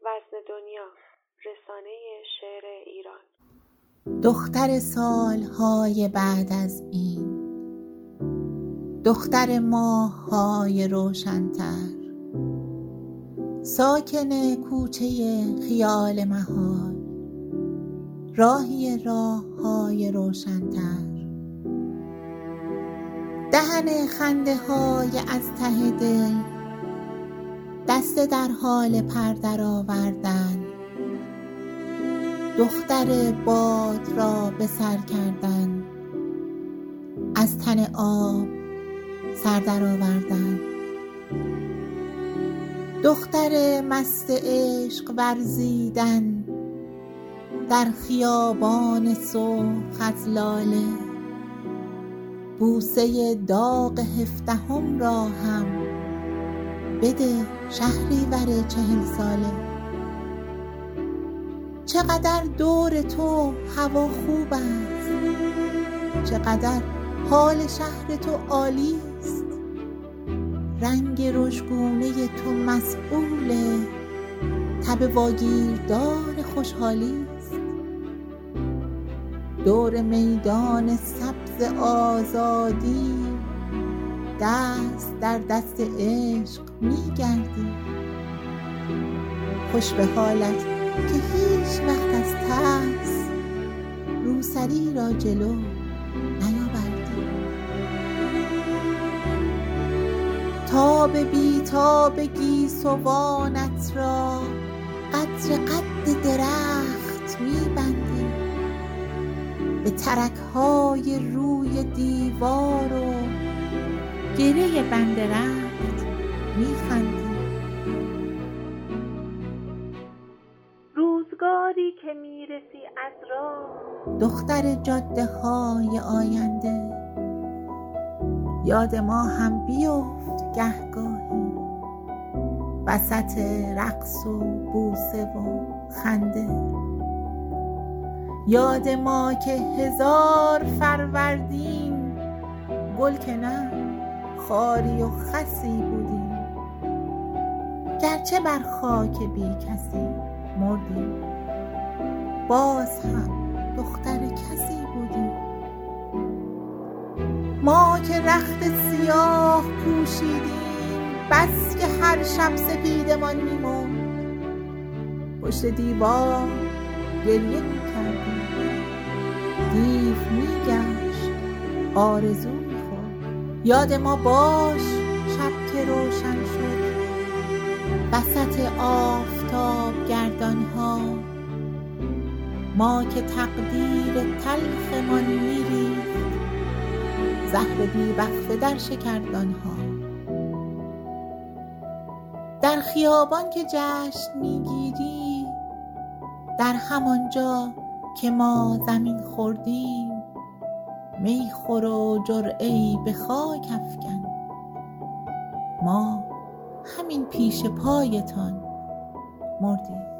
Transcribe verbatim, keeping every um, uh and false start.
وزن دنیا، رسانه شعر ایران. دختر سالهای بعد از این، دختر ماه‌های روشن‌تر، ساکن کوچه خیال محال، راهی راه‌های روشن‌تر، دهن خنده های از ته دل، دسته در حال پر در آوردن، دختر باد را به سر کردن، از تن آب سر در آوردن، دختر مست عشق ورزیدن در خیابان سرخ از لاله، بوسه داغ هفدهم را هم بده شهریور چهل ساله. چقدر دور تو هوا خوب است، چقدر حال شهر تو عالی است، رنگ رژگونه تو مسئول تب واگیردار خوشحالی است. دور میدان سبز آزادی دست در دست عشق می گردی، خوش به حالت که هیچ وقت از ترس روسری را جلو نیاوردی. تاب بی تاب گیسوانت را قدر قد درخت می بندی، به ترک‌های روی دیوار و گره بند رخت می‌خندی. روزگاری که میرسی از راه، دختر جاده های آینده، یاد ما هم بیفت گهگاهی وسط رقص و بوسه و خنده. یاد ما که هزار فروردین گل که نه خاری و خسی بودیم، گرچه بر خاک بی کسی مردیم، باز هم دختر کسی بودیم. ما که رخت سیاه پوشیدیم بس که هر شب سپیدمان می‌مرد، پشت دیوار گریه می‌کردیم، دیو می‌گشت آرزو می‌خورد. یاد ما باش شب که روشن شد وسط آفتاب گردان‌ها، ما که تقدیر تلخمان می‌ریخت زهر بی‌وقفه در شکردان‌ها. در خیابان که جشن می‌گیری، در همانجا که ما زمین خوردیم، می خور و جرعه‌ای به خاک افکن، ما همین پیش پایتان مردیم.